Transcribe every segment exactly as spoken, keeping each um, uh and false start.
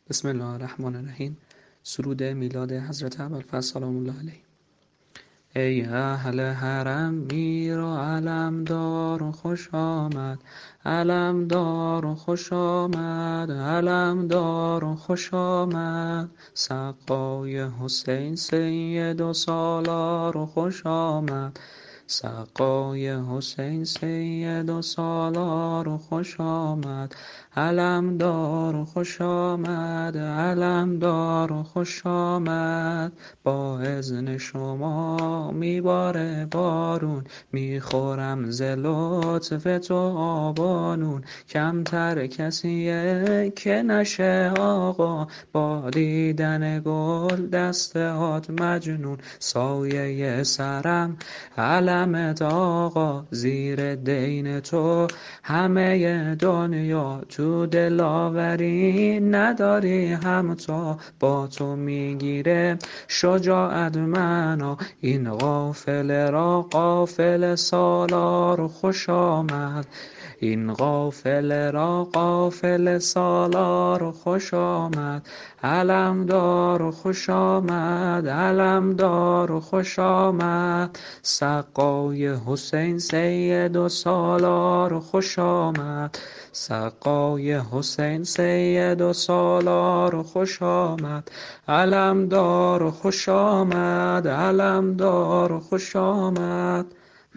بسم الله الرحمن الرحیم. سرود میلاد حضرت ابوالفضل سلام الله علیه. ای اهل حرم میر و علمدار و خوش آمد، علمدار و خوش آمد، علمدار و خوش آمد. سقای حسین سید و سالار و خوش آمد، سقای حسین سید و سالار و خوش آمد. علمدار و خوش آمد، علمدار و خوش آمد. با اذن شما میباره بارون، میخورم ز لطف تو آبانون. کمتر کسیه که نشه آقا، با دیدن گل دستهات مجنون. سایه سرم علمت آقا، زیر دین تو همه دنیا. تو دلاوری نداری همتا، با تو میگیره شجاعت منو. این قافله را قافله سالار خوش آمد، این قافله را قافله سالار خوش آمد. علمدار خوش آمد، علمدار خوش آمد. سقای حسین سید و سالار خوش آمد، سقای حسین سید و سالار خوش آمد. علمدار خوش آمد، علمدار خوش آمد.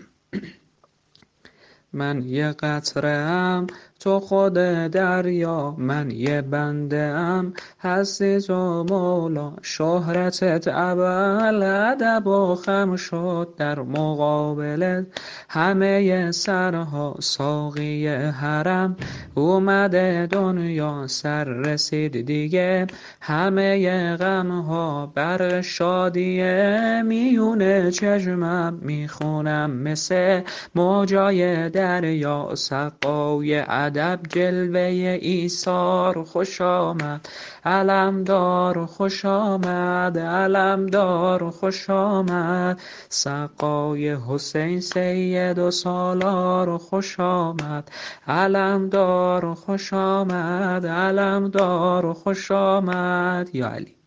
من یه قطره ام تو خود دریا، من یه بنده ام هستی تو مولا. شهرتت ابوالادب و خم شد در مقابل همه سرها. ساقی حرم اومده دنیا، سر رسید دیگه همه غمها. بر شادی میونه چشمم میخونم مثل موجای دریا. سقای ادب جلوه ایثار خوش آمد، علمدار خوش آمد، علمدار خوش آمد. سقای حسین سید و سالار خوش آمد، علمدار خوش آمد، علمدار خوش آمد. یا علی.